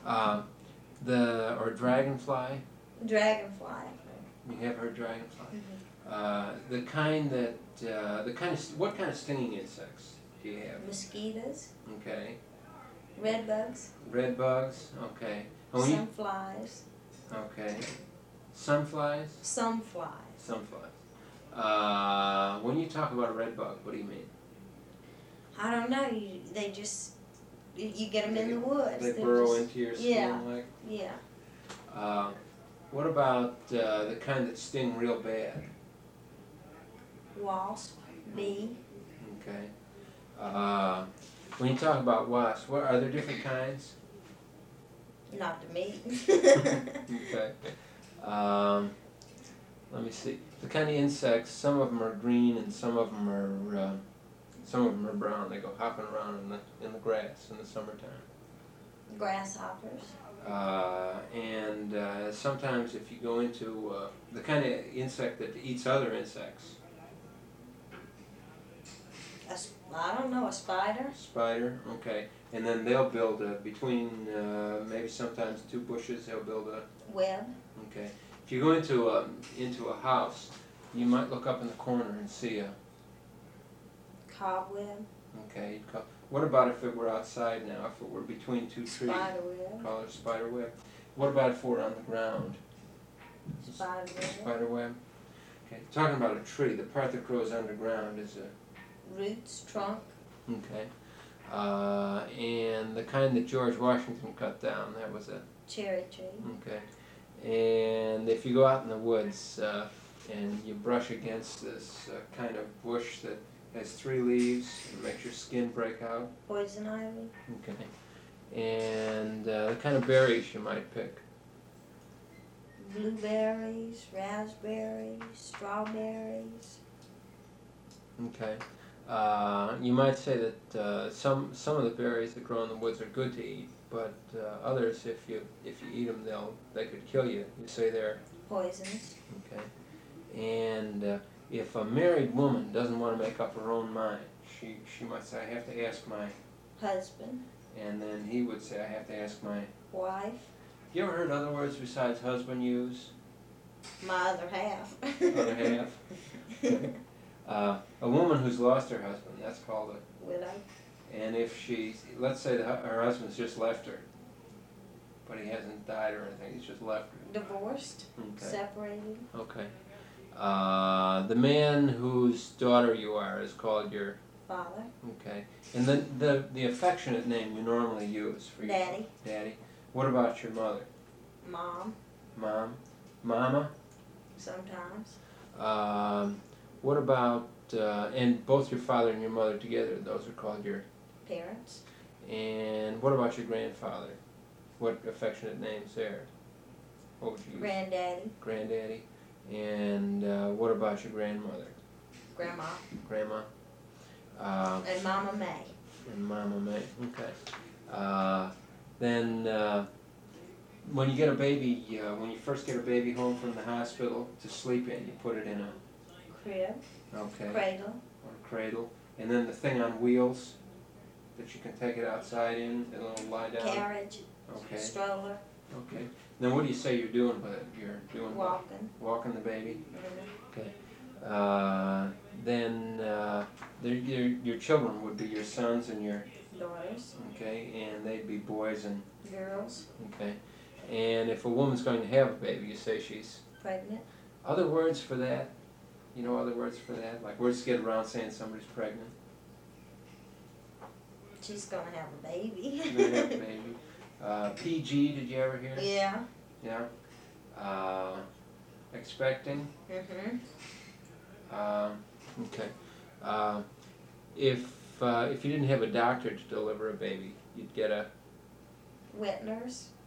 Uh, or dragonfly. Dragonfly. You have heard dragonfly. Mm-hmm. What kind of stinging insects do you have? Mosquitoes. Okay. Red bugs. Red bugs. Okay. Some flies. Okay. Some flies. Some flies. Some flies. When you talk about a red bug, what do you mean? I don't know. You get them in the woods. They burrow into your skin, like. Yeah. What about the kind that sting real bad? Wasp, bee. Okay. When you talk about wasps, are there different kinds? Not to me. Okay. Let me see. The kind of insects, some of them are green and some of them are brown. They go hopping around in the grass in the summertime. Grasshoppers. And sometimes if you go into the kind of insect that eats other insects. I don't know, a spider? Spider, okay. And then they'll build between maybe sometimes two bushes, they'll build a web. Okay. If you go into a house, you might look up in the corner and see a cobweb. Okay. What about if it were outside now? If it were between two trees? Spider web. Call it a spider web. What about if it were on the ground? Spider web. Spider web. Okay. Talking about a tree, the part that grows underground is a roots, trunk. Okay. And the kind that George Washington cut down, that was a cherry tree. Okay. And if you go out in the woods and you brush against this kind of bush that has 3 leaves and makes your skin break out. Poison ivy. Okay. And the kind of berries you might pick. Blueberries, raspberries, strawberries. Okay. You might say that some of the berries that grow in the woods are good to eat, but others, if you eat them, they could kill you. You say they're poisonous. Okay. And if a married woman doesn't want to make up her own mind, she might say, I have to ask my husband. And then he would say, I have to ask my wife. You ever heard other words besides husband used? My other half. Other half. A woman who's lost her husband, that's called a widow. And if let's say her husband's just left her, but he hasn't died or anything, he's just left her. Divorced. Okay. Separated. Okay. The man whose daughter you are is called your father. Okay. And then the affectionate name you normally use for your Daddy. Daddy. What about your mother? Mom. Mom. Mama? Sometimes. What about, and both your father and your mother together, those are called your parents. And what about your grandfather? What affectionate names there? What would you use? Granddaddy. Granddaddy. And what about your grandmother? Grandma. Grandma. And Mama May. And Mama May. Okay. Then when you get a baby, when you first get a baby home from the hospital to sleep in, you put it in a crib. Okay. Cradle. Or a cradle. And then the thing on wheels that you can take it outside in, and it'll lie down. Carriage. Okay. Stroller. Okay. Then what do you say you're doing with it? You're doing walking. What? Walking the baby. Mm-hmm. Okay. Then your children would be your sons and your daughters. Okay, and they'd be boys and girls. Okay. And if a woman's going to have a baby, you say she's pregnant. Other words for that? You know other words for that? Like words to get around saying somebody's pregnant? She's going to have a baby. She's going to have a baby. PG, did you ever hear? Yeah. Yeah. Expecting? Mm-hmm. Okay. If you didn't have a doctor to deliver a baby, you'd get a wet nurse.